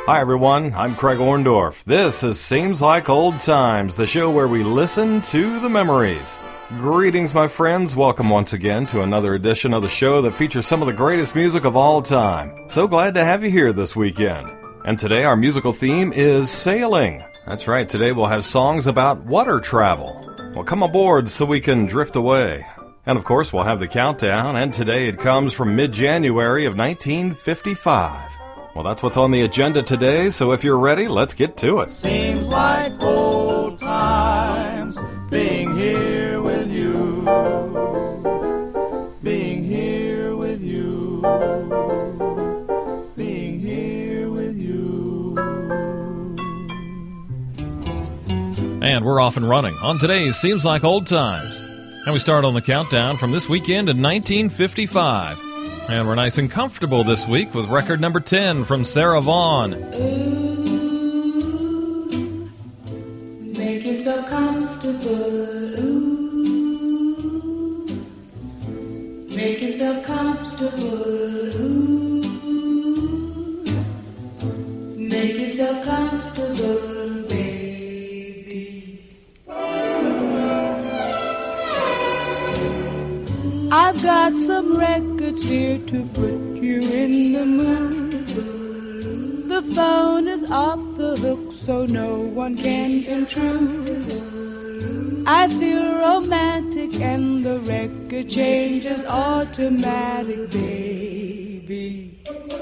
Hi everyone, I'm Craig Orndorff. This is Seems Like Old Times, the show where we listen to the memories. Greetings, my friends. Welcome once again to another edition of the show that features some of the greatest music of all time. So glad to have you here this weekend. And today our musical theme is sailing. That's right, today we'll have songs about water travel. Well, come aboard so we can drift away. And of course, we'll have the countdown, and today it comes from mid-January of 1955. Well, that's what's on the agenda today, so if you're ready, let's get to it. Seems like old times being here with you, being here with you, being here with you. And we're off and running on today's Seems Like Old Times. And we start on the countdown from this weekend in 1955. And we're nice and comfortable this week with record number 10 from Sarah Vaughan. Ooh, make yourself comfortable. Ooh, make yourself comfortable. Ooh, make yourself comfortable, baby. I've got some records here to put you in the mood. The phone is off the hook so no one can intrude. I feel romantic and the record changes automatic, baby.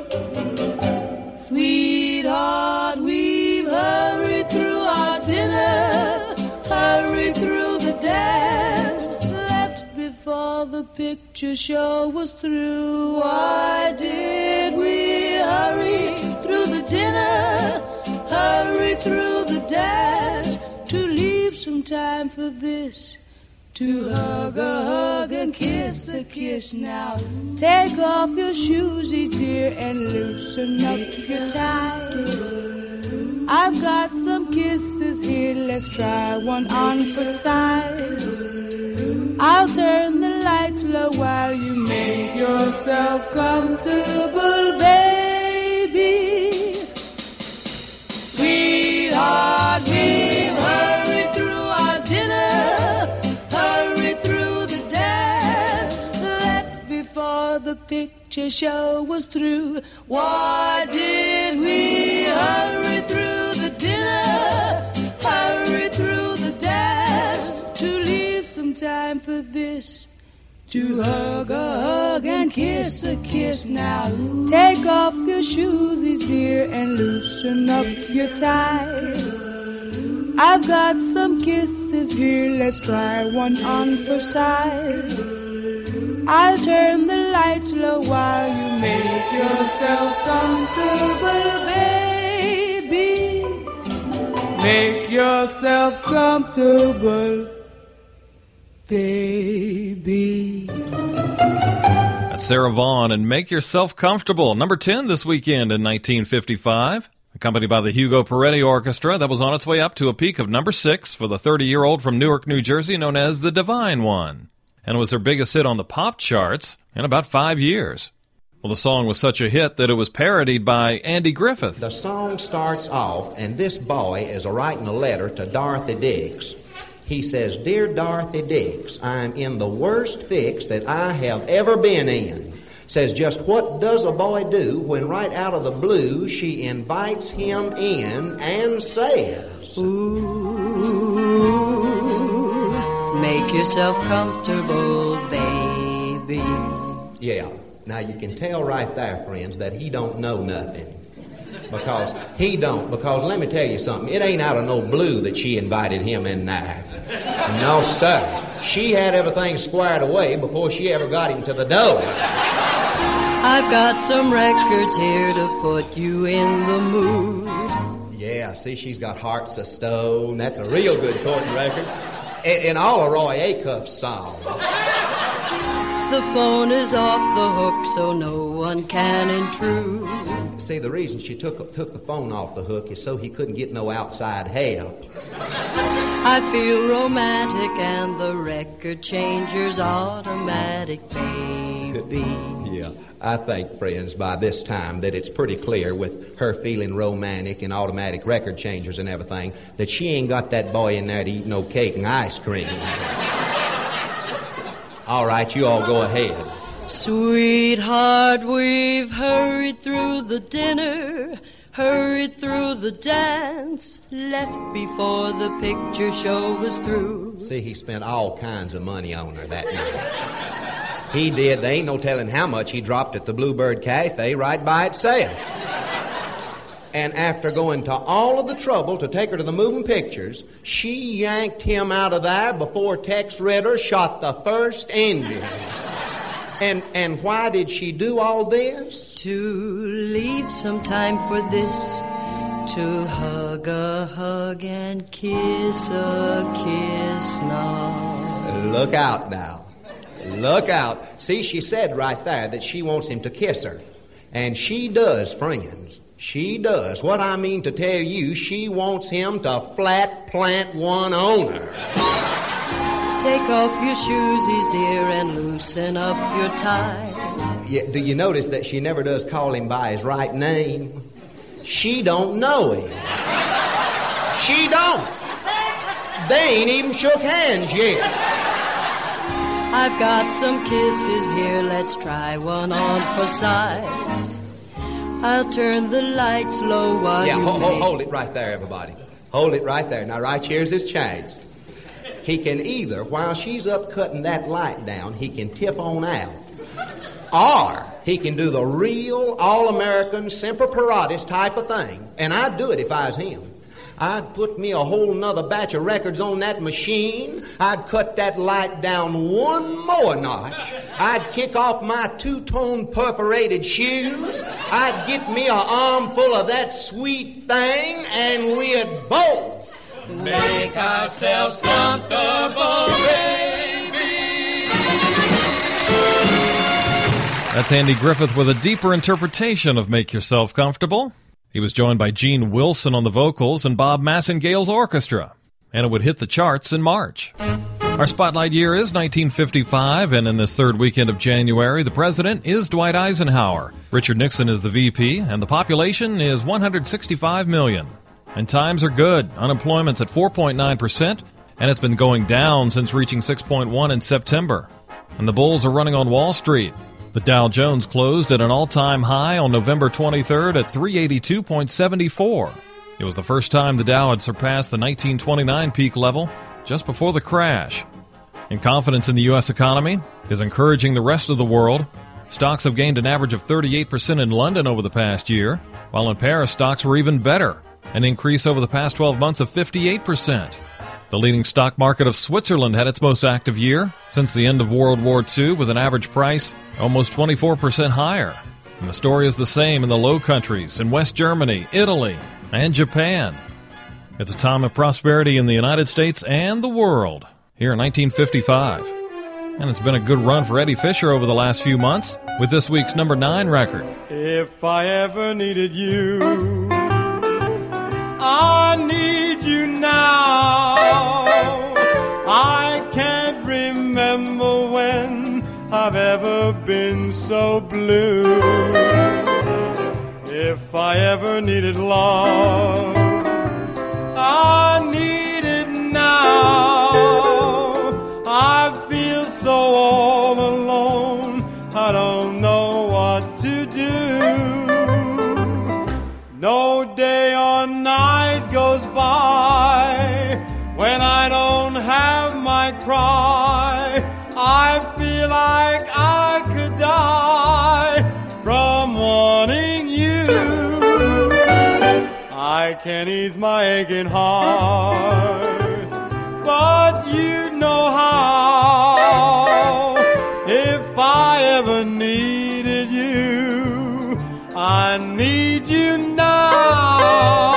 Sweetheart, we've hurried through our dinner, hurried through the dance, left before the picture show was through. Why did we hurry through the dinner, hurry through the dance, to leave some time for this, to hug a hug and kiss a kiss? Now take off your shoesies, dear, and loosen up your tie. I've got some kisses here, let's try one on for size. I'll turn the lights low while you make yourself comfortable, baby. Sweetheart, we've hurried through our dinner, hurried through the dance, left before the picture show was through. Why did we hurry through the dinner, hurry through the dance, to leave some time for this, to hug a hug and kiss a kiss? Now take off your shoesies, dear, and loosen up your tie. I've got some kisses here, let's try one on for size. I'll turn the lights low while you make yourself comfortable, baby. Make yourself comfortable, baby. That's Sarah Vaughan and Make Yourself Comfortable, number 10 this weekend in 1955. Accompanied by the Hugo Peretti Orchestra, that was on its way up to a peak of number 6 for the 30-year-old from Newark, New Jersey, known as the Divine One. And it was their biggest hit on the pop charts in about 5 years. Well, the song was such a hit that it was parodied by Andy Griffith. The song starts off, and this boy is writing a letter to Dorothy Dix. He says, "Dear Dorothy Dix, I'm in the worst fix that I have ever been in." Says, just what does a boy do when right out of the blue she invites him in and says, "Ooh, make yourself comfortable, baby." Yeah, now you can tell right there, friends, that he don't know nothing. Because let me tell you something, it ain't out of no blue that she invited him in there. No, sir. She had everything squared away before she ever got him to the door. I've got some records here to put you in the mood. Yeah, see, she's got Hearts of Stone. That's a real good courting record. And all of Roy Acuff's songs. The phone is off the hook so no one can intrude. See, the reason she took the phone off the hook is so he couldn't get no outside help. I feel romantic and the record changer's automatic, baby. Yeah, I think, friends, by this time that it's pretty clear with her feeling romantic and automatic record changers and everything that she ain't got that boy in there to eat no cake and ice cream. All right, you all go ahead. Sweetheart, we've hurried through the dinner, hurried through the dance, left before the picture show was through. See, he spent all kinds of money on her that night. He did. There ain't no telling how much he dropped at the Bluebird Cafe right by itself. And after going to all of the trouble to take her to the moving pictures, she yanked him out of there before Tex Ritter shot the first Indian. And why did she do all this? To leave some time for this, to hug a hug and kiss a kiss now. Look out now. Look out. See, she said right there that she wants him to kiss her. And she does, friends. She does. What I mean to tell you, she wants him to flat plant one on her. Take off your shoesies, dear, and loosen up your tie. Yeah, do you notice that she never does call him by his right name? She don't know him. She don't. They ain't even shook hands yet. I've got some kisses here, let's try one on for size. I'll turn the lights low while you hold it right there, everybody. Hold it right there. Now, right here's his changed. He can either, while she's up cutting that light down, he can tip on out. Or he can do the real all-American Semper Paratus type of thing. And I'd do it if I was him. I'd put me a whole nother batch of records on that machine. I'd cut that light down one more notch. I'd kick off my two-tone perforated shoes. I'd get me an armful of that sweet thing, and we'd both make ourselves comfortable, baby. That's Andy Griffith with a deeper interpretation of Make Yourself Comfortable. He was joined by Gene Wilson on the vocals and Bob Massengale's orchestra, and it would hit the charts in March. Our spotlight year is 1955, and in this third weekend of January, the president is Dwight Eisenhower. Richard Nixon is the VP, and the population is 165 million. And times are good. Unemployment's at 4.9%, and it's been going down since reaching 6.1 in September. And the bulls are running on Wall Street. The Dow Jones closed at an all-time high on November 23rd at 382.74. It was the first time the Dow had surpassed the 1929 peak level just before the crash. And confidence in the U.S. economy is encouraging the rest of the world. Stocks have gained an average of 38% in London over the past year, while in Paris stocks were even better, an increase over the past 12 months of 58%. The leading stock market of Switzerland had its most active year since the end of World War II, with an average price almost 24% higher. And the story is the same in the Low Countries, in West Germany, Italy, and Japan. It's a time of prosperity in the United States and the world here in 1955. And it's been a good run for Eddie Fisher over the last few months with this week's number 9 record. If I ever needed you, I need you now. I can't remember when I've ever been so blue. If I ever needed love, I need it now. I feel so all alone, I don't know what to do. No day or night goes by when I don't have my cry. I feel like I could die from wanting you. I can ease my aching heart, but you know how. If I ever needed you, I need you now.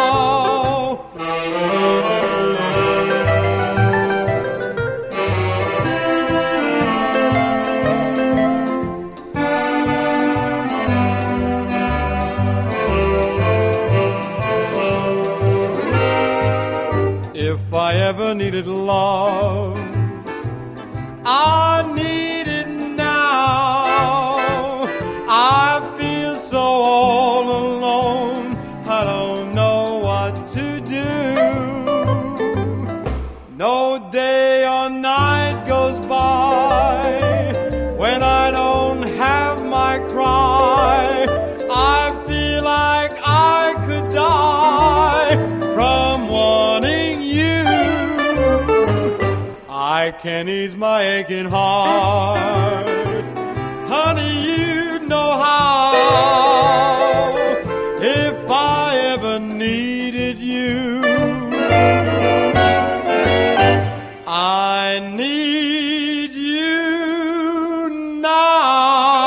If I ever needed love, I need it now. I feel so all alone, I don't know what to do. No day or night goes by when I don't have my cry. I feel like I could die from wanting you. I can ease my aching heart, honey, you know how, if I ever needed you. I need you now.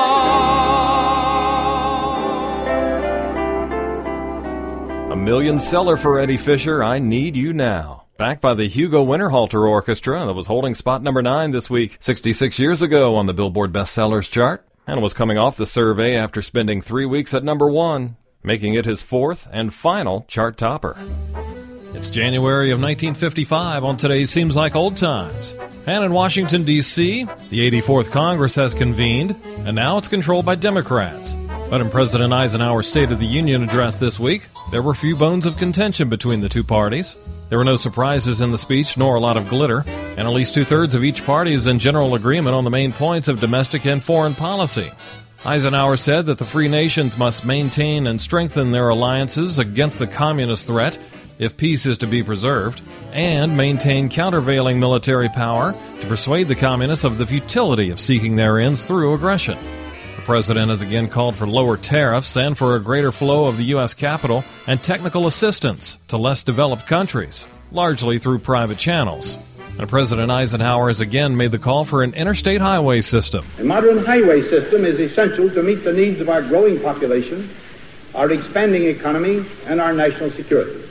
A million seller for Eddie Fisher, I Need You Now. Backed by the Hugo Winterhalter Orchestra that was holding spot number 9 this week, 66 years ago on the Billboard Bestsellers chart, and was coming off the survey after spending 3 weeks at number 1, making it his 4th and final chart topper. It's January of 1955 on today's Seems Like Old Times. And in Washington, D.C., the 84th Congress has convened, and now it's controlled by Democrats. But in President Eisenhower's State of the Union address this week, there were few bones of contention between the two parties. There were no surprises in the speech, nor a lot of glitter, and at least 2/3 of each party is in general agreement on the main points of domestic and foreign policy. Eisenhower said that the free nations must maintain and strengthen their alliances against the communist threat if peace is to be preserved, and maintain countervailing military power to persuade the communists of the futility of seeking their ends through aggression. The president has again called for lower tariffs and for a greater flow of the U.S. capital and technical assistance to less developed countries, largely through private channels. And President Eisenhower has again made the call for an interstate highway system. A modern highway system is essential to meet the needs of our growing population, our expanding economy, and our national security.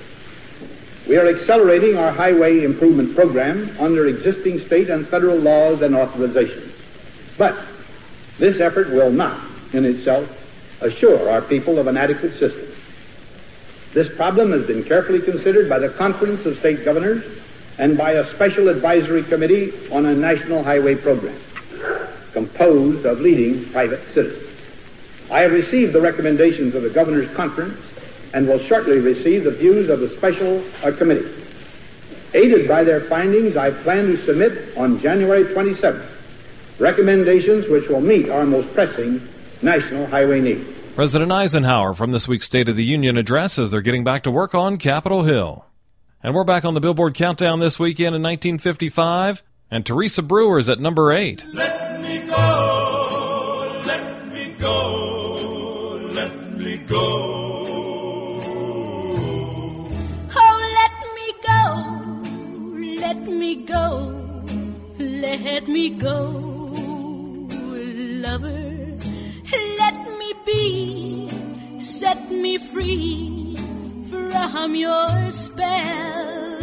We are accelerating our highway improvement program under existing state and federal laws and authorizations. But this effort will not, in itself, assure our people of an adequate system. This problem has been carefully considered by the Conference of State Governors and by a special advisory committee on a national highway program, composed of leading private citizens. I have received the recommendations of the Governors' Conference and will shortly receive the views of the special committee. Aided by their findings, I plan to submit on January 27th recommendations which will meet our most pressing national highway needs. President Eisenhower from this week's State of the Union address as they're getting back to work on Capitol Hill. And we're back on the Billboard Countdown this weekend in 1955, and Teresa Brewer's at number 8. Let me go, let me go, let me go. Let me go, let me go, lover. Let me be, set me free from your spell.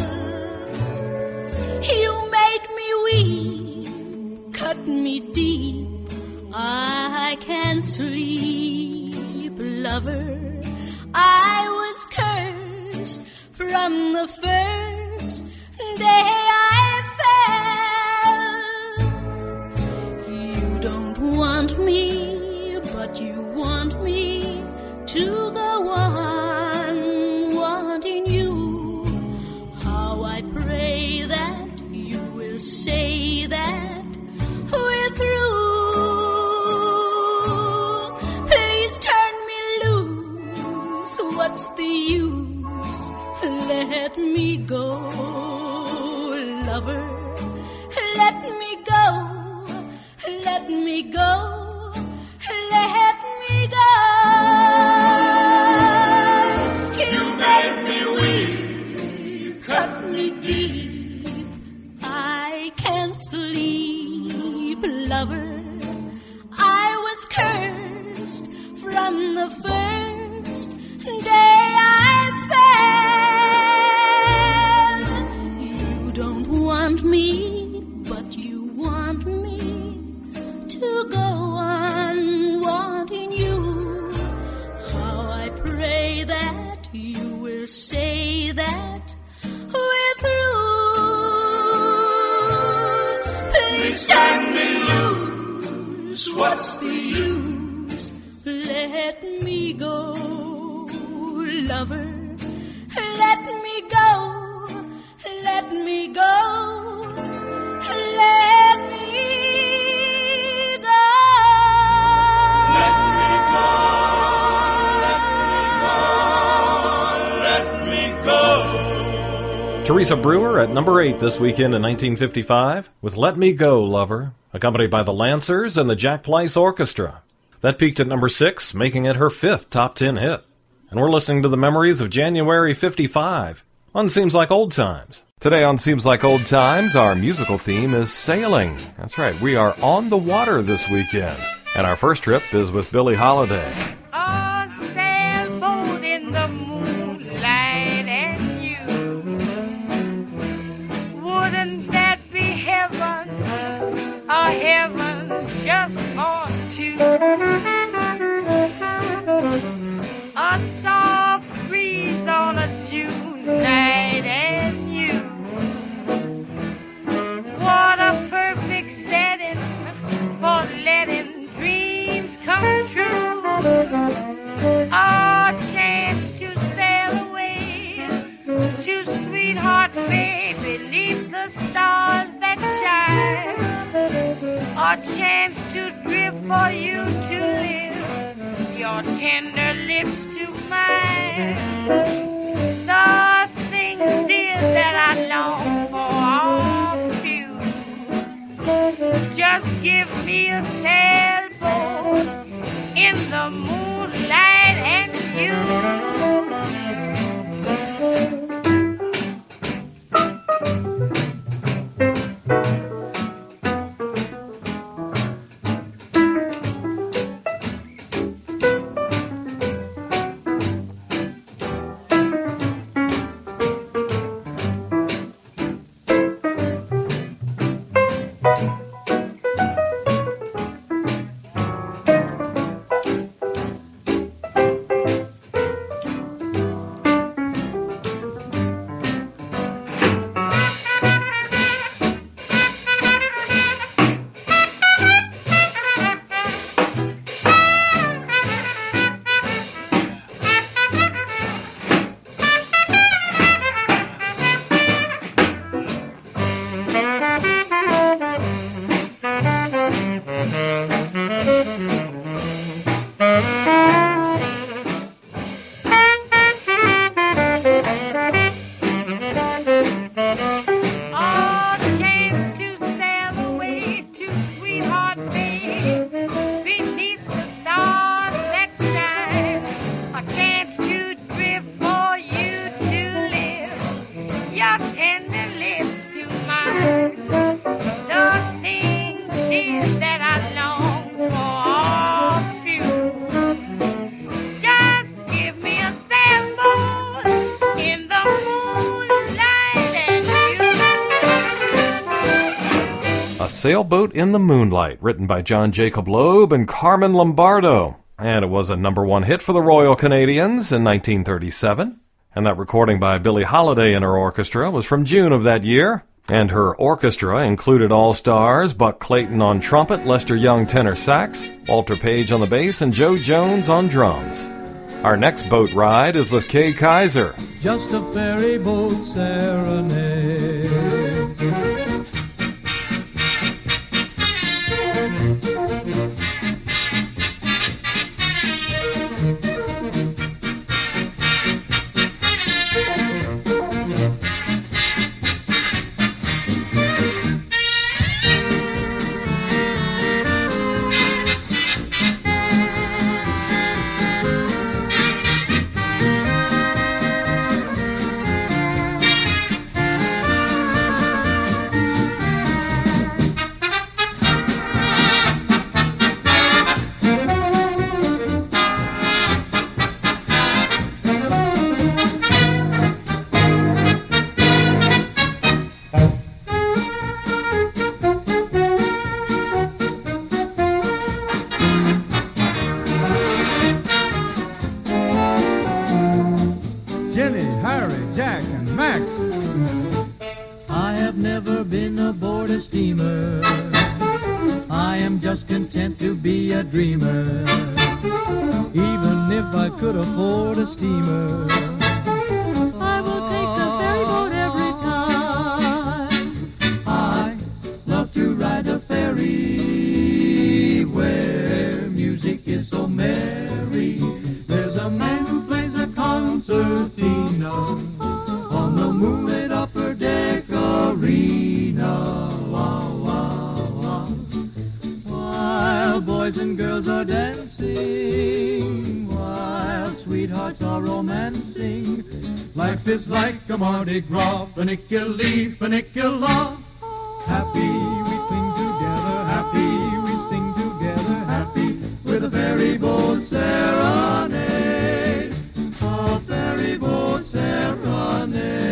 You made me weep, cut me deep, I can't sleep, lover. I was cursed from the first day I fell. You don't want me, but you want me to go on wanting you. How I pray that you will say that we're through. Please turn me loose, what's the use? Let me go, lover. Let me go, let me go, let me go. You made me weep, cut me deep, I can't sleep, lover. I was cursed from the first day I fell. You don't want me, but you want me to go on wanting you. How I pray that you will say that we're through. Please turn me loose, what's the use? lover. Let me go, let me go, let me go. Let me go, let me go, let me go. Teresa Brewer at number 8 this weekend in 1955 with Let Me Go, Lover, accompanied by the Lancers and the Jack Pleiss Orchestra. That peaked at number 6, making it her 5th top 10 hit. And we're listening to the memories of January 55 on Seems Like Old Times. Today on Seems Like Old Times, our musical theme is sailing. That's right, we are on the water this weekend. And our first trip is with Billie Holiday. A sailboat in the moonlight and you. Wouldn't that be heaven? A heaven just for two. A soft breeze on a June night and you. What a perfect setting for letting dreams come true. A chance to sail away to sweetheart bay beneath the stars that shine. A chance to drift for you to live, your tender lips to mine. The things, dear, that I long for are few. Just give me a sailboat in the moonlight and you. Sailboat in the Moonlight, written by John Jacob Loeb and Carmen Lombardo. And it was a number 1 hit for the Royal Canadians in 1937. And that recording by Billie Holiday and her orchestra was from June of that year. And her orchestra included all-stars Buck Clayton on trumpet, Lester Young tenor sax, Walter Page on the bass, and Joe Jones on drums. Our next boat ride is with Kay Kaiser. Just a ferry boat serenade. Even if if I could afford a steamer. I will take the ferry boat every time. I love to ride a ferry where music is so merry. There's a man who plays a concertina on the moonlit upper deck arena. Wow, wow, wow. While boys and girls are dancing, while sweethearts are romancing, life is like a Mardi Gras, funicular, funicular. Happy we cling together, happy we sing together, happy with a ferry boat serenade, a ferry boat serenade.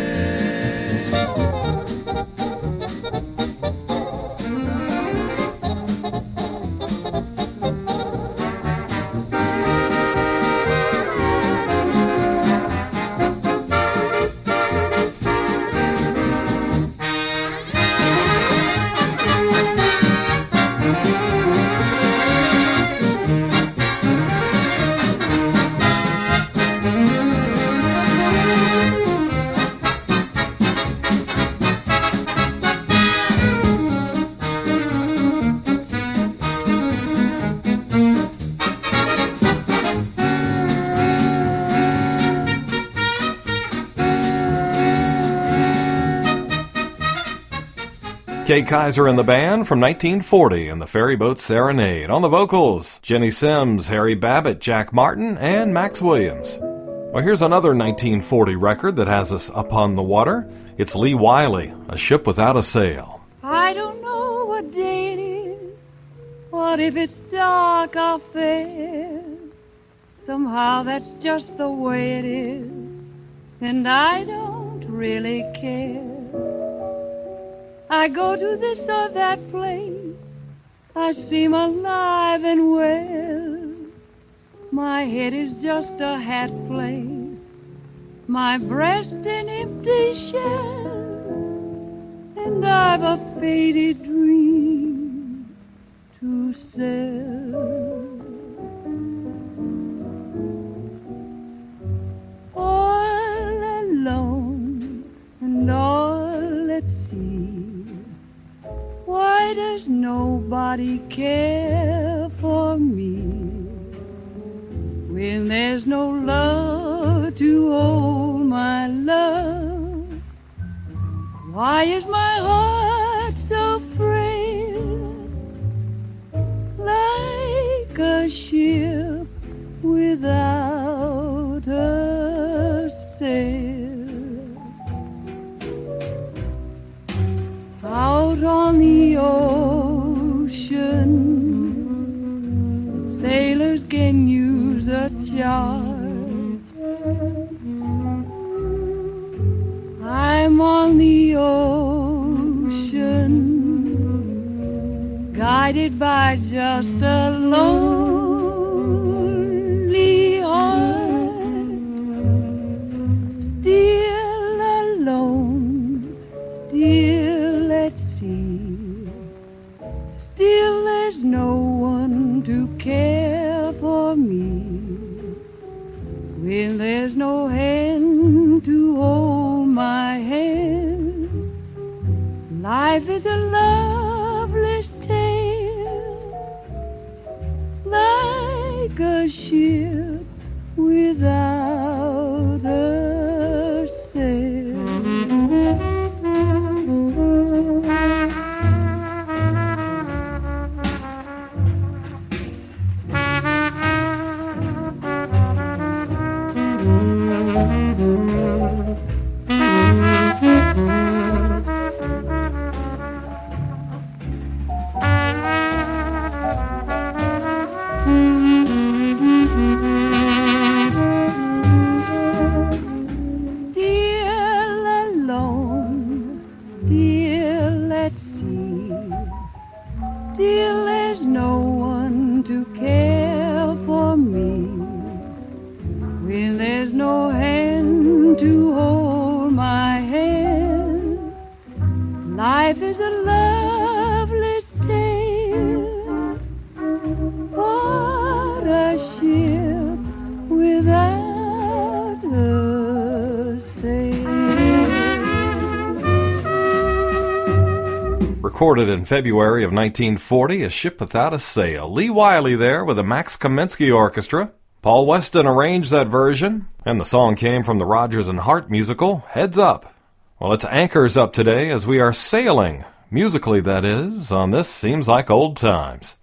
Kay Kaiser and the Band from 1940 and the Ferry Boat Serenade. On the vocals, Jenny Sims, Harry Babbitt, Jack Martin, and Max Williams. Well, here's another 1940 record that has us upon the water. It's Lee Wiley, A Ship Without a Sail. I don't know what day it is, what if it's dark or fair. Somehow that's just the way it is, and I don't really care. I go to this or that place, I seem alive and well. My head is just a hat place, my breast an empty shell, and I've a faded dream to sell. All alone and all at sea, why does nobody care for me? When there's no love to hold my love, why is my heart so frail? Like a ship without a sail. Out on the ocean, sailors can use a chart. I'm on the ocean, guided by just a lonely heart. Still alone, still at sea, still there's no one to care for me. When there's no hand to hold my hand, life is a loveless tale, like a ship without a sail. recorded in February of 1940, A Ship Without a Sail. Lee Wiley there with the Max Kaminsky Orchestra. Paul Weston arranged that version, and the song came from the Rodgers and Hart musical, Heads Up. Well, it's anchors up today as we are sailing, musically that is, on This Seems Like Old Times.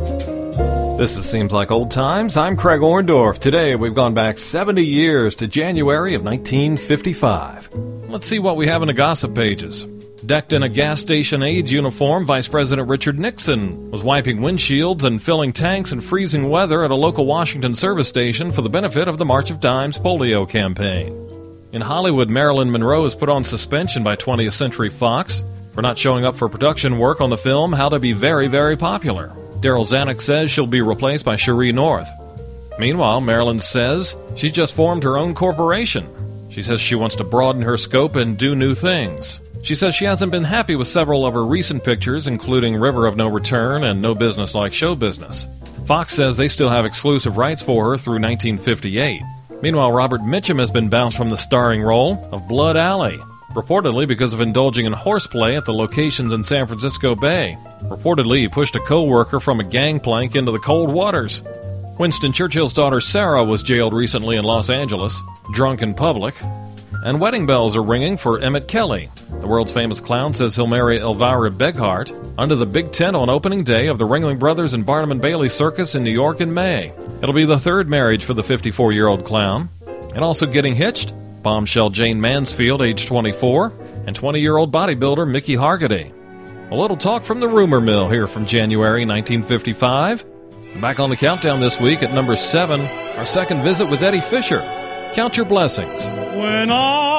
This is Seems Like Old Times. I'm Craig Orndorff. Today we've gone back 70 years to January of 1955. Let's see what we have in the gossip pages. Decked in a gas station aide's uniform, Vice President Richard Nixon was wiping windshields and filling tanks in freezing weather at a local Washington service station for the benefit of the March of Dimes polio campaign. In Hollywood, Marilyn Monroe is put on suspension by 20th Century Fox for not showing up for production work on the film How to Be Very, Very Popular. Daryl Zanuck says she'll be replaced by Cherie North. Meanwhile, Marilyn says she's just formed her own corporation. She says she wants to broaden her scope and do new things. She says she hasn't been happy with several of her recent pictures, including River of No Return and No Business Like Show Business. Fox says they still have exclusive rights for her through 1958. Meanwhile, Robert Mitchum has been bounced from the starring role of Blood Alley, reportedly because of indulging in horseplay at the locations in San Francisco Bay. Reportedly, he pushed a co-worker from a gangplank into the cold waters. Winston Churchill's daughter Sarah was jailed recently in Los Angeles, drunk in public. And wedding bells are ringing for Emmett Kelly. The world's famous clown says he'll marry Elvira Beghart under the big tent on opening day of the Ringling Brothers and Barnum & Bailey Circus in New York in May. It'll be the third marriage for the 54-year-old clown. And also getting hitched, bombshell Jane Mansfield, age 24, and 20-year-old bodybuilder Mickey Hargitay. A little talk from the rumor mill here from January 1955. Back on the countdown this week at number 7, our second visit with Eddie Fisher. Count your blessings. When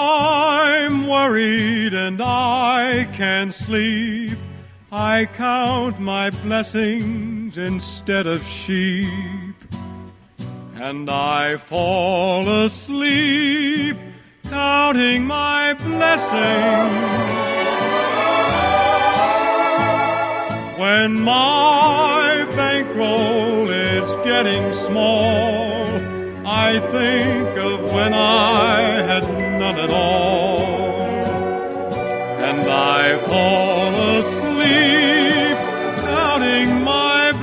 I'm worried and I can't sleep, I count my blessings instead of sheep. And I fall asleep counting my blessings. When my bankroll is getting small, I think of when I had none at all, and I fall asleep counting my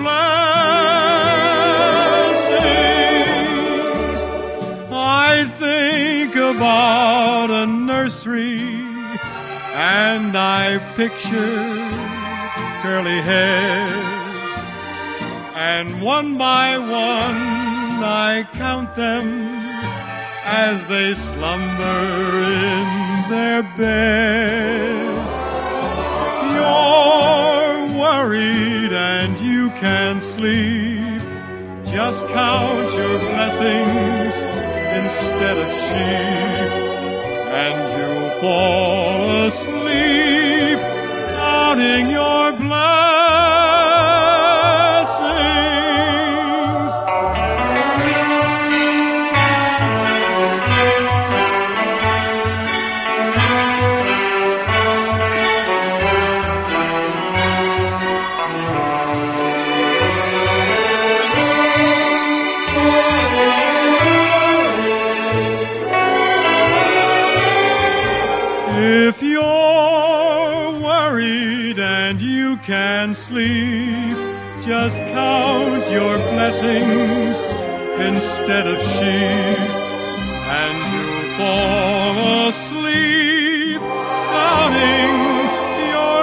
blessings. I think about a nursery, and I picture curly heads, and one by one I count them as they slumber in their beds. You're worried and you can't sleep. Just count your blessings instead of sheep, and you'll fall asleep counting your blessings. If you're worried and you can't sleep, just count your blessings instead of sheep, and you'll fall asleep counting your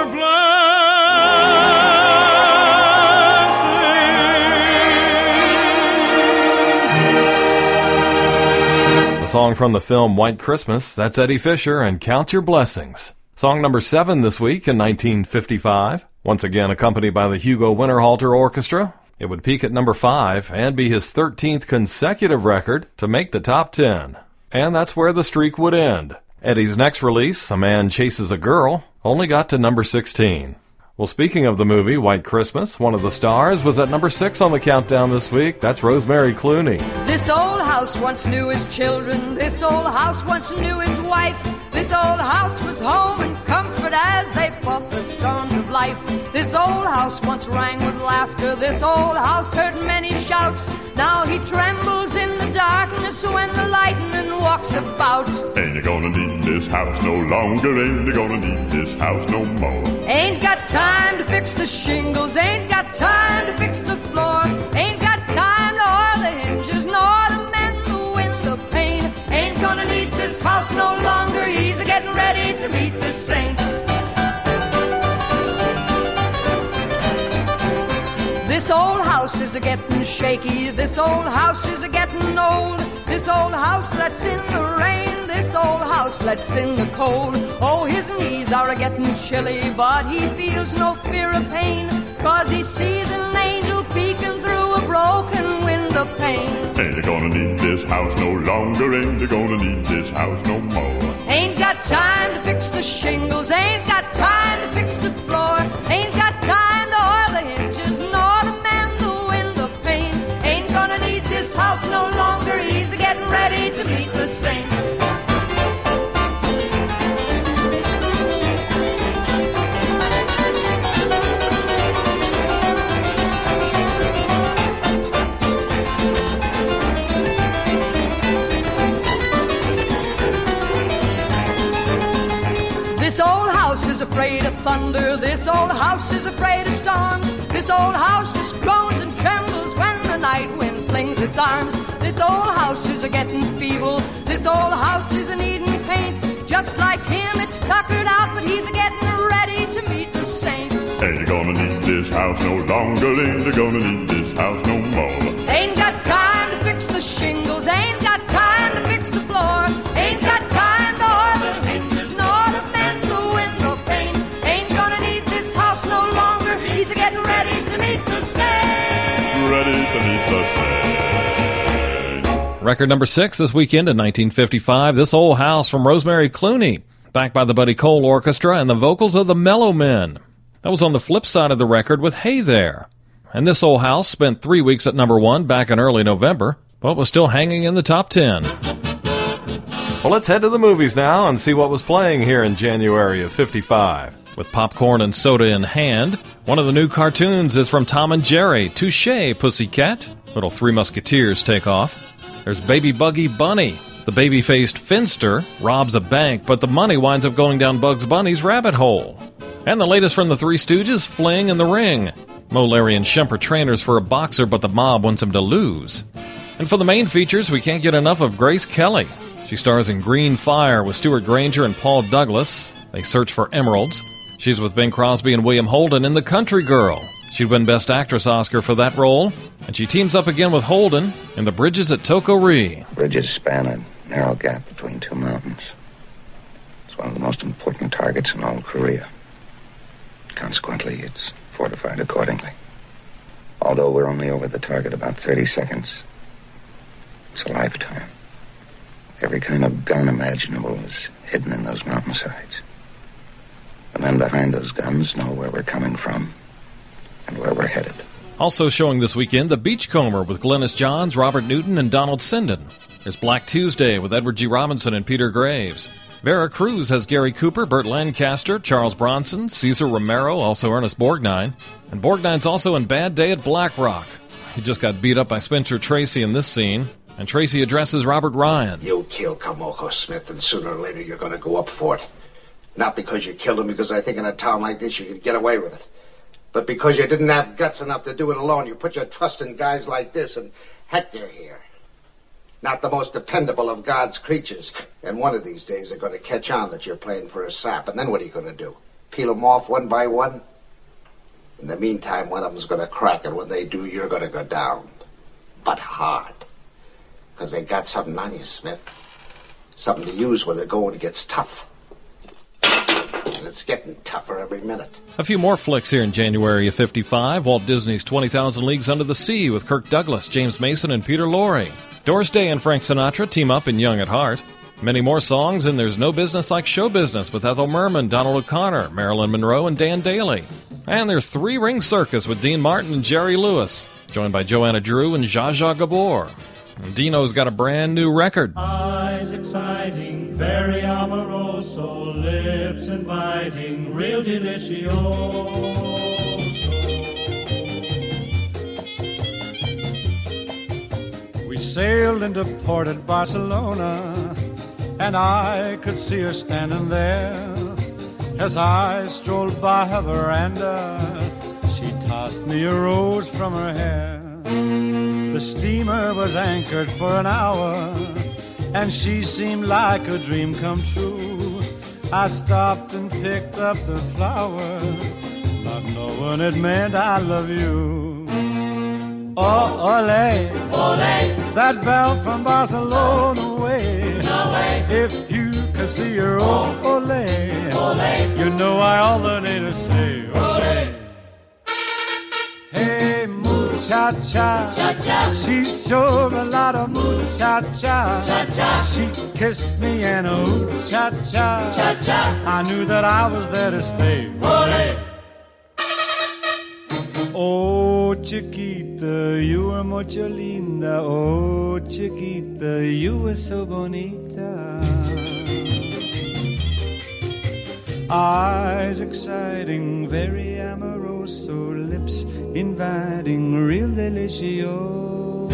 blessings. The song from the film White Christmas, that's Eddie Fisher and Count Your Blessings. Song number 7 this week in 1955, once again accompanied by the Hugo Winterhalter Orchestra. It would peak at number 5 and be his 13th consecutive record to make the top 10. And that's where the streak would end. Eddie's next release, A Man Chases a Girl, only got to number 16. Well, speaking of the movie White Christmas, one of the stars was at number 6 on the countdown this week. That's Rosemary Clooney. This old house once knew his children. This old house once knew his wife. This old house was home and comfort as they fought the storms of life. This old house once rang with laughter. This old house heard many shouts. Now he trembles in the darkness when the lightning walks talks about. Ain't you gonna need this house no longer? Ain't you gonna need this house no more? Ain't got time to fix the shingles, ain't got time to fix the floor, ain't got time to oil the hinges, nor to mend the window pane. Ain't gonna need this house no longer, he's getting ready to meet the saints. This old house is a-getting shaky, this old house is a-getting old. This old house lets in the rain, this old house lets in the cold. Oh, his knees are a-getting chilly, but he feels no fear of pain, 'cause he sees an angel peeking through a broken window pane. Ain't you gonna need this house no longer? Ain't you gonna need this house no more? Ain't got time to fix the shingles, ain't got time to fix the floor, ain't got time to oil the hinges, nor to mend the window pane. Ain't gonna need this house no longer, he's getting ready to meet the saints. This old house is afraid of thunder, this old house is afraid of storms. This old house just groans and trembles when the night wind flings its arms. This old house is a-getting feeble, this old house is a-needing paint. Just like him, it's tuckered out, but he's a-getting ready to meet the saints. Ain't you gonna need this house no longer? Ain't you gonna need this house no more? Ain't got time to fix the shingles, ain't got time to fix the floor, ain't got time to oil the hinges, nor to mend the window pane. Ain't gonna need this house no longer, he's a-getting ready to meet the saints. Ready to meet the saints. Record number 6 this weekend in 1955, This Old House from Rosemary Clooney, backed by the Buddy Cole Orchestra and the vocals of the Mellow Men. That was on the flip side of the record with Hey There. And This Old House spent 3 weeks at number 1 back in early November, but was still hanging in the top 10. Well, let's head to the movies now and see what was playing here in January of 55. With popcorn and soda in hand, one of the new cartoons is from Tom and Jerry, Touché, Pussycat. Little Three Musketeers take off. There's Baby Buggy Bunny. The baby-faced Finster robs a bank, but the money winds up going down Bugs Bunny's rabbit hole. And the latest from the Three Stooges, Fling in the Ring. Mo, Larry, and Shemp are trainers for a boxer, but the mob wants him to lose. And for the main features, we can't get enough of Grace Kelly. She stars in Green Fire with Stuart Granger and Paul Douglas. They search for emeralds. She's with Bing Crosby and William Holden in The Country Girl. She'd win Best Actress Oscar for that role. And she teams up again with Holden in The Bridges at Toko-Ri. Bridges span a narrow gap between two mountains. It's one of the most important targets in all Korea. Consequently, it's fortified accordingly. Although we're only over the target about 30 seconds, it's a lifetime. Every kind of gun imaginable is hidden in those mountainsides. The men behind those guns know where we're coming from and where we're headed. Also showing this weekend, The Beachcomber with Glynis Johns, Robert Newton, and Donald Sinden. There's Black Tuesday with Edward G. Robinson and Peter Graves. Vera Cruz has Gary Cooper, Burt Lancaster, Charles Bronson, Cesar Romero, also Ernest Borgnine. And Borgnine's also in Bad Day at Black Rock. He just got beat up by Spencer Tracy in this scene. And Tracy addresses Robert Ryan. You killed Kamoko Smith, and sooner or later you're going to go up for it. Not because you killed him, because I think in a town like this you could get away with it. But because you didn't have guts enough to do it alone, you put your trust in guys like this, and Hector here. Not the most dependable of God's creatures. And one of these days they're going to catch on that you're playing for a sap. And then what are you going to do? Peel them off one by one? In the meantime, one of them's going to crack, and when they do, you're going to go down. But hard. Because they got something on you, Smith. Something to use when the going gets tough. And it's getting tougher every minute. A few more flicks here in January of 55. Walt Disney's 20,000 Leagues Under the Sea with Kirk Douglas, James Mason, and Peter Lorre. Doris Day and Frank Sinatra team up in Young at Heart. Many more songs, and There's No Business Like Show Business with Ethel Merman, Donald O'Connor, Marilyn Monroe, and Dan Daly. And there's Three Ring Circus with Dean Martin and Jerry Lewis, joined by Joanna Drew and Zsa Zsa Gabor. And Dino's got a brand new record. Eyes exciting, very amoroso, lips inviting, real delicioso. We sailed into port at Barcelona, and I could see her standing there. As I strolled by her veranda, she tossed me a rose from her hair. The steamer was anchored for an hour, and she seemed like a dream come true. I stopped and picked up the flower, not knowing it meant I love you. Oh, ole, ole, that belle from Barcelona way. If you could see her, oh, ole, ole, you know I all the natives say, ole. Hey, muchacha, cha-cha. She showed a lot of muchacha, cha-cha. She kissed me and ooh, cha-cha, cha-cha. I knew that I was there to stay. Ole. Oh, chiquita, you were mucho linda. Oh, chiquita, you were so bonita. Eyes exciting, very amoroso, lips inviting, real delicioso.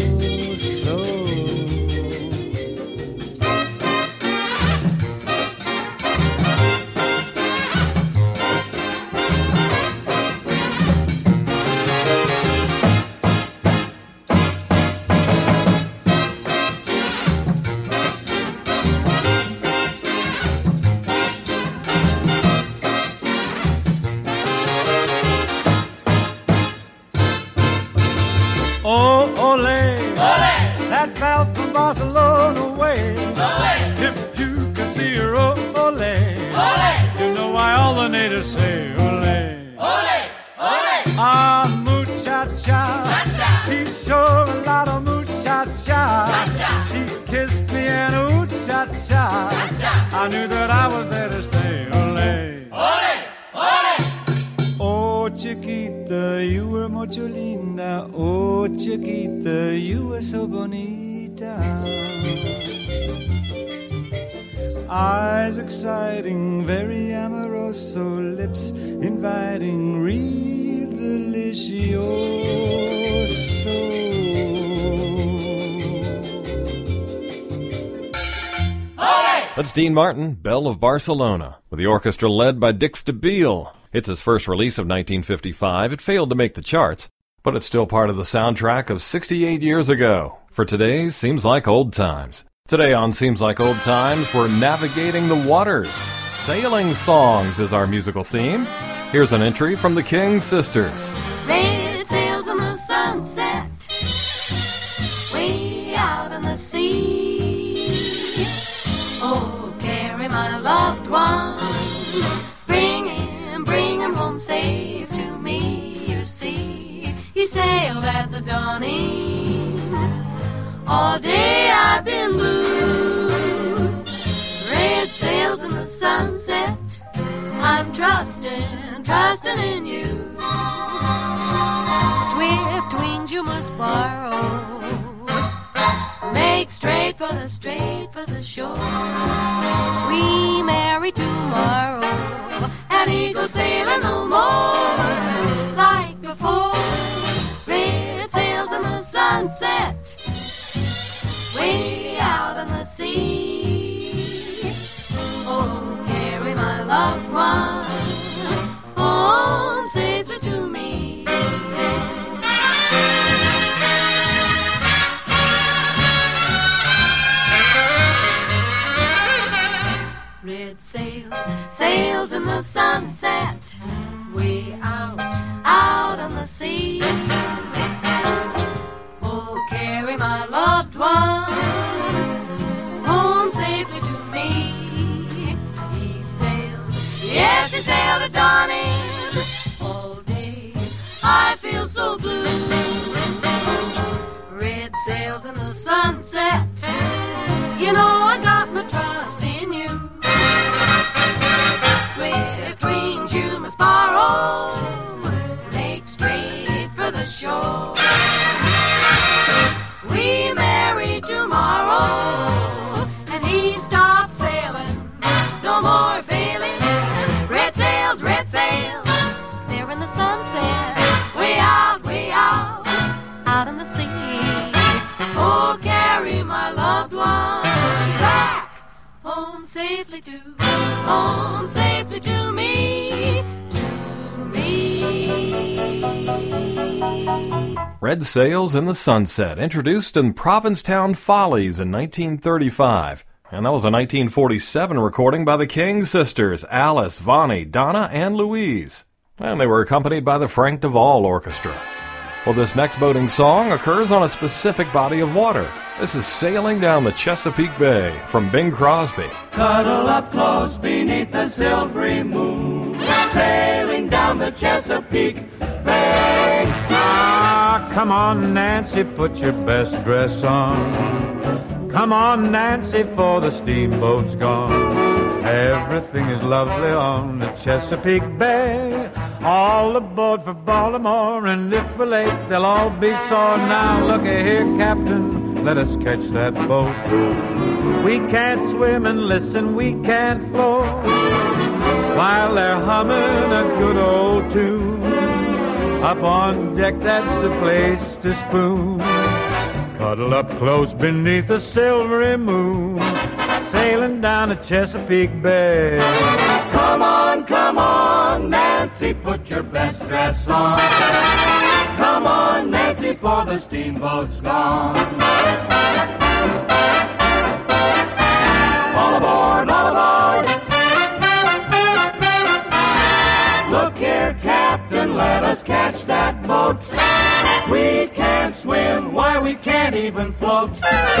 Barcelona way. Ole. If you could see her, oh, ole. Ole. You know why all the natives say, ole. Ole. Ole. Ah, muchacha. Cha-cha. She showed a lot of muchacha. Cha-cha. She kissed me and ooh, cha-cha. Cha-cha. I knew that I was there to stay, ole. Ole. Ole. Oh, chiquita, you were mucho linda. Oh, chiquita, you were so bonita. Eyes exciting, very amoroso, lips inviting, real delicioso. That's Dean Martin, Belle of Barcelona, with the orchestra led by Dick Stabile. It's his first release of 1955. It failed to make the charts, but it's still part of the soundtrack of 68 years ago. For today's Seems Like Old Times. Today on Seems Like Old Times, we're navigating the waters. Sailing songs is our musical theme. Here's an entry from the King Sisters. Red sails on the sunset, way out in the sea. Oh, carry my loved one, bring him home safe to me, you see. He sailed at the dawning. All day I've been blue. Red sails in the sunset. I'm trusting in you. Swift wings you must borrow. Make straight for the shore. We marry tomorrow, and eagle sailing no more like before. Red sails in the sunset, way out on the sea. Oh, carry my loved one home safely to me. Red sails in the sunset, way out on the sea. Oh, carry my loved one home safely to me. He sailed, yes, he sailed at dawning. All day I feel so blue. Red sails in the sunset, you know I got my trust in you. Swift wings you must borrow, make straight for the shore. We marry tomorrow, and he stops sailing, no more failing. Red sails, there in the sunset, way out in the sea. Oh, carry my loved one safely to, home safely to me, to me. Red Sails in the Sunset, introduced in Provincetown Follies in 1935. And that was a 1947 recording by the King sisters, Alice, Vonnie, Donna, and Louise. And they were accompanied by the Frank Duvall Orchestra. Well, this next boating song occurs on a specific body of water. This is Sailing Down the Chesapeake Bay from Bing Crosby. Cuddle up close beneath the silvery moon, sailing down the Chesapeake Bay. Ah, come on, Nancy, put your best dress on. Come on, Nancy, for the steamboat's gone. Everything is lovely on the Chesapeake Bay. All aboard for Baltimore, and if we're late, they'll all be sore. Now, looky here, Captain, let us catch that boat. We can't swim, and listen, we can't float, while they're humming a good old tune. Up on deck, that's the place to spoon. Cuddle up close beneath the silvery moon, sailing down the Chesapeake Bay. Come on, Nancy, put your best dress on. Come on, Nancy, for the steamboat's gone. All aboard, all aboard. Look here, Captain, let us catch that boat. We can't swim, why we can't even float.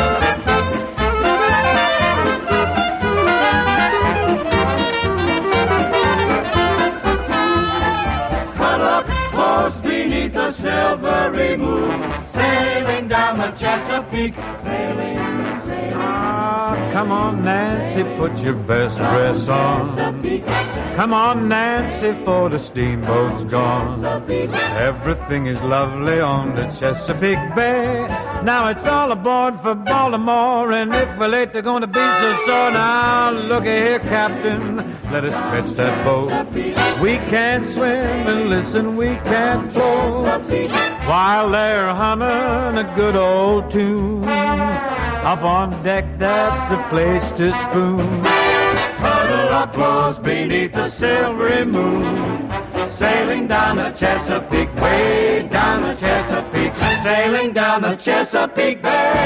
Cuddle up close beneath the silvery moon, sailing down the Chesapeake, sailing, sailing. Ah, come on, Nancy, put your best dress on. Come on, Nancy, for the steamboat's gone. Everything is lovely on the Chesapeake Bay. Now it's all aboard for Baltimore, and if we're late, they're gonna be so sore. Now looky here, Captain, let us catch that boat. We can't swim, and listen, we can't float, while they're humming a good old tune. Up on deck, that's the place to spoon. Cuddle up close beneath the silvery moon, sailing down the Chesapeake Bay, down the Chesapeake, sailing down the Chesapeake Bay.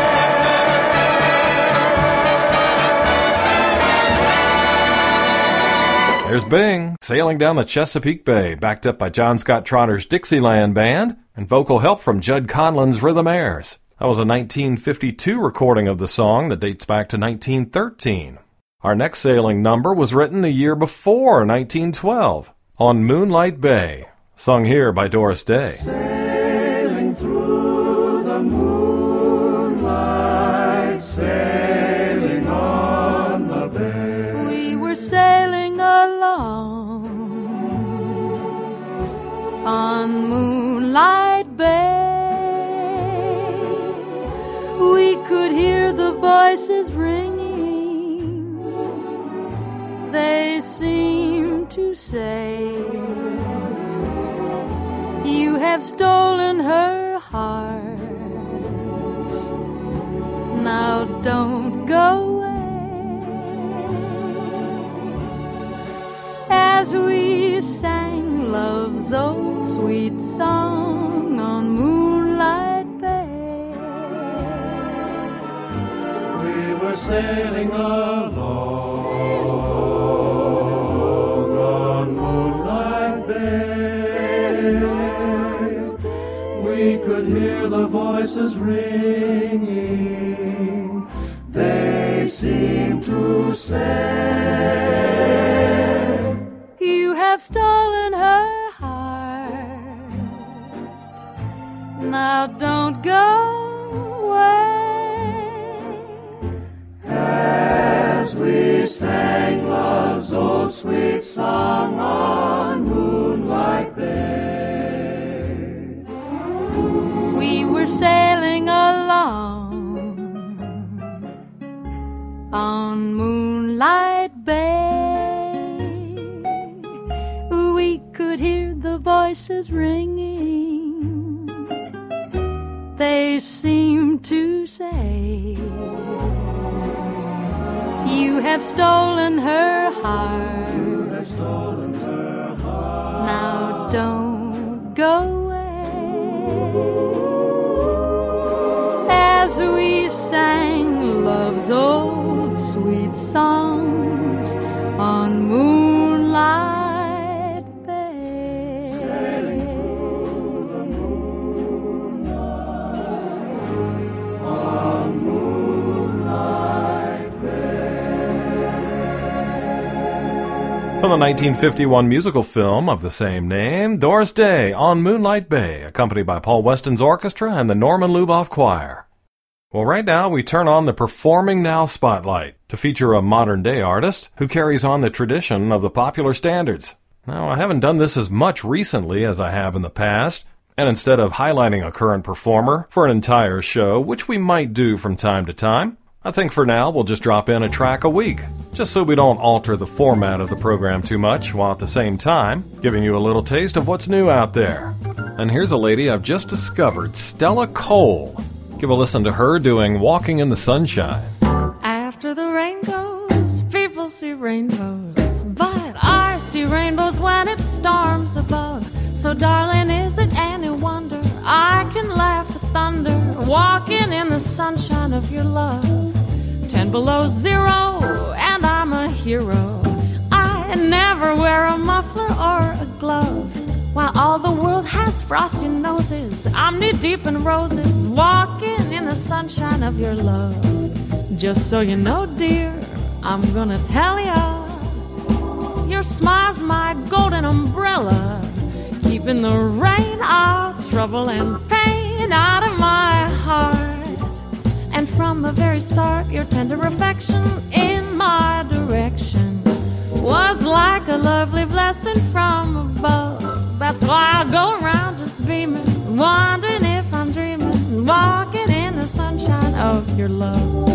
There's Bing, Sailing Down the Chesapeake Bay, backed up by John Scott Trotter's Dixieland Band, and vocal help from Judd Conlon's Rhythmaires. That was a 1952 recording of the song that dates back to 1913. Our next sailing number was written the year before 1912, on Moonlight Bay, sung here by Doris Day. Sailing through the moonlight, sailing on the bay. We were sailing along on Moonlight Bay. We could hear the voices ringing. They seemed to say, you have stolen her heart. Now don't go away. As we sang love's old sweet song on Moonlight Bay, We were sailing along on Moonlight Bay. We could hear the voices ringing. They seemed to say, you have stolen her heart. Now don't go away. as we sang love's old sweet song on Moonlight Bay. We were sailing along on Moonlight Bay. We could hear the voices ringing. They seemed to say, you have stolen her heart. Now don't go as we sang love's old sweet songs on Moonlight Bay. Sailing through the moonlight on Moonlight Bay. From the 1951 musical film of the same name, Doris Day on Moonlight Bay, accompanied by Paul Weston's orchestra and the Norman Luboff Choir. Well, right now we turn on the Performing Now spotlight to feature a modern-day artist who carries on the tradition of the popular standards. Now, I haven't done this as much recently as I have in the past, and instead of highlighting a current performer for an entire show, which we might do from time to time, I think for now we'll just drop in a track a week, just so we don't alter the format of the program too much, while at the same time giving you a little taste of what's new out there. And here's a lady I've just discovered, Stella Cole. Give a listen to her doing Walking in the Sunshine. After the rain goes, people see rainbows, but I see rainbows when it storms above. So darling, is it any wonder I can laugh at thunder, walking in the sunshine of your love? 10 below zero, and I'm a hero. I never wear a muffler or a glove. While all the world has frosty noses, I'm knee-deep in roses, walking in the sunshine of your love. Just so you know, dear, I'm gonna tell ya, your smile's my golden umbrella, keeping the rain out, trouble and pain out of my heart. And from the very start, your tender affection in my direction was like a lovely blessing from above. That's why I go around just beaming, wondering if I'm dreaming, walking in the sunshine of your love.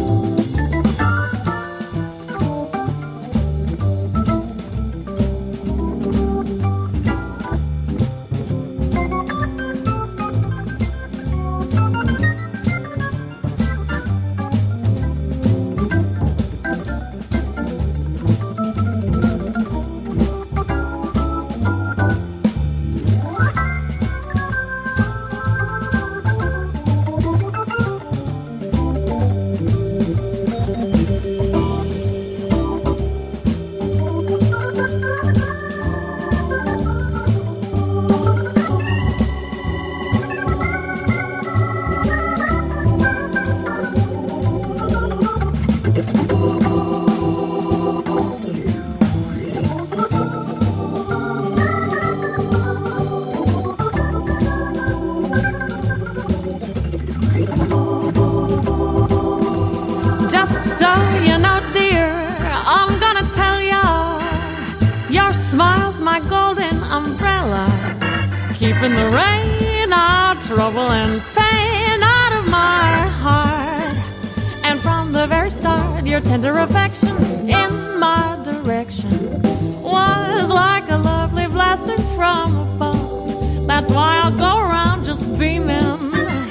Keeping the rain out, trouble and pain out of my heart. And from the very start, your tender affection in my direction was like a lovely blessing from above. That's why I'll go around just beaming,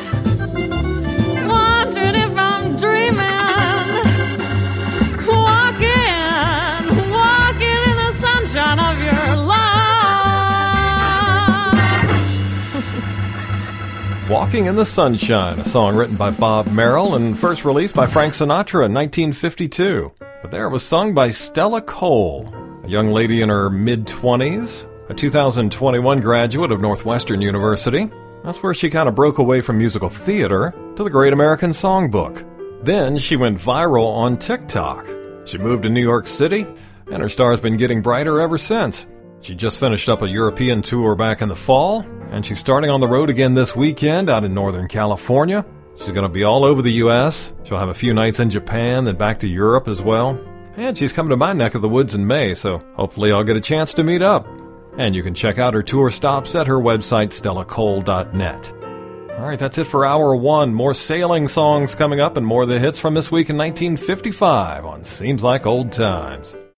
wondering if I'm dreaming, walking in the sunshine of your love. Walking in the Sunshine, a song written by Bob Merrill and first released by Frank Sinatra in 1952. But there it was sung by Stella Cole, a young lady in her mid-20s, a 2021 graduate of Northwestern University. That's where she kind of broke away from musical theater to the Great American Songbook. Then she went viral on TikTok. She moved to New York City, and her star's been getting brighter ever since. She just finished up a European tour back in the fall, and she's starting on the road again this weekend out in Northern California. She's going to be all over the U.S. She'll have a few nights in Japan, then back to Europe as well. And she's coming to my neck of the woods in May, so hopefully I'll get a chance to meet up. And you can check out her tour stops at her website, stellacole.net. All right, that's it for Hour 1. More sailing songs coming up and more of the hits from this week in 1955 on Seems Like Old Times.